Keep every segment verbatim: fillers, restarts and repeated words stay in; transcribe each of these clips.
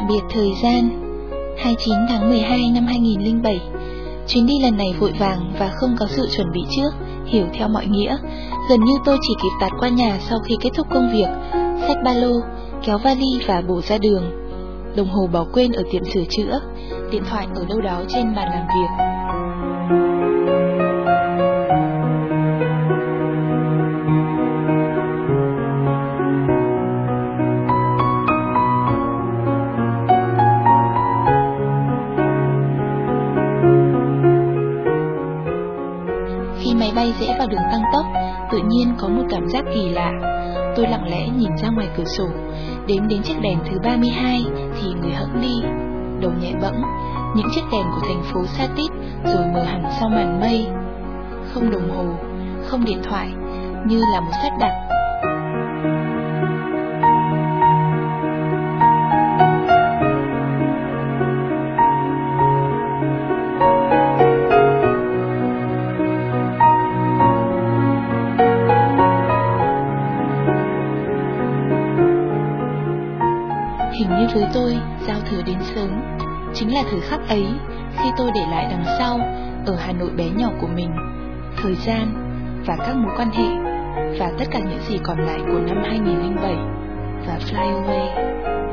Tạm biệt thời gian. hai mươi chín tháng mười hai năm hai nghìn lẻ bảy. Chuyến đi lần này vội vàng và không có sự chuẩn bị trước, hiểu theo mọi nghĩa. Gần như tôi chỉ kịp tạt qua nhà sau khi kết thúc công việc, xách ba lô, kéo vali và bổ ra đường. Đồng hồ bỏ quên ở tiệm sửa chữa, điện thoại ở đâu đó trên bàn làm việc. Khi máy bay rẽ vào đường tăng tốc, tự nhiên có một cảm giác kỳ lạ. Tôi lặng lẽ nhìn ra ngoài cửa sổ, đếm đến chiếc đèn thứ ba mươi hai thì người hẫng đi. Đầu nhẹ bẫng, những chiếc đèn của thành phố xa tít rồi mờ hẳn sau màn mây. Không đồng hồ, không điện thoại, như là một sắp đặt. Hình như với tôi, giao thừa đến sớm chính là thời khắc ấy, khi tôi để lại đằng sau, ở Hà Nội bé nhỏ của mình, thời gian và các mối quan hệ, và tất cả những gì còn lại của năm hai nghìn lẻ bảy, và fly away.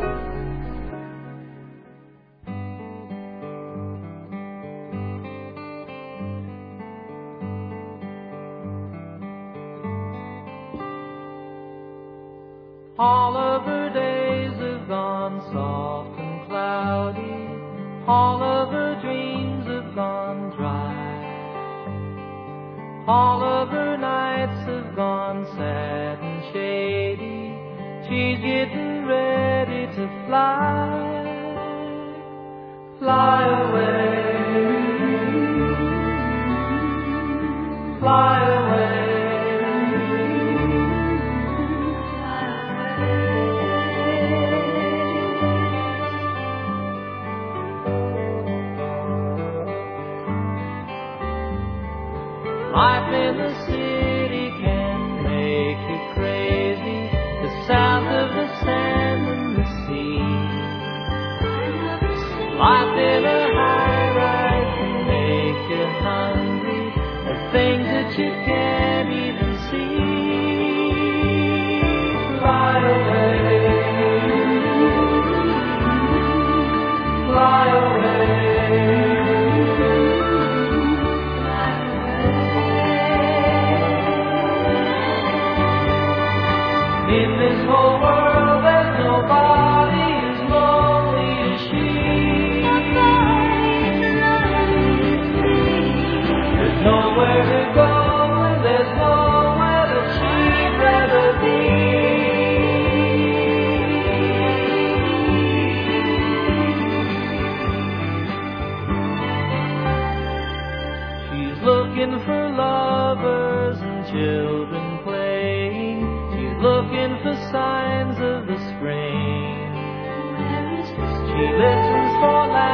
All of her days have gone soft and cloudy, all of her dreams have gone dry, all of her nights have gone sad and shady. She's getting ready to fly, fly away, fly away. Life in the city can make you crazy, the sound of the sand and the sea. Life in a high-rise can make you hungry, the things that you can't even see. Fly away, fly away. In this whole world there's nobody as lonely as she. There's nowhere to go and there's nowhere that she'd rather be. She's looking for lovers and children playing, looking for signs of the spring. She listens for